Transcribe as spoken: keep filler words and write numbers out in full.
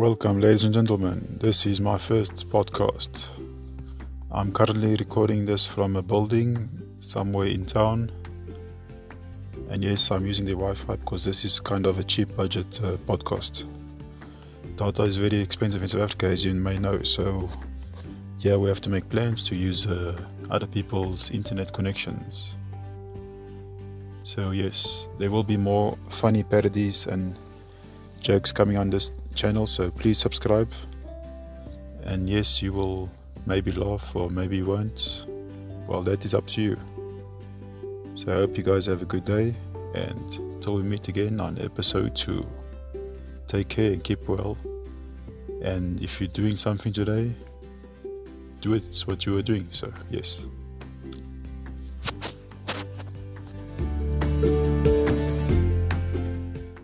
Welcome, ladies and gentlemen. This is my first podcast. I'm currently recording this from a building somewhere in town. And yes, I'm using the Wi-Fi because this is kind of a cheap budget uh, podcast. Data is very expensive in South Africa, as you may know. So, yeah, we have to make plans to use uh, other people's internet connections. So, yes, there will be more funny parodies and jokes coming on this channel, so please subscribe. And yes, you will maybe laugh or maybe you won't. Well, that is up to you. So I hope you guys have a good day, and till we meet again on episode two, take care and keep well. And if you're doing something today, do it what you were doing. So yes.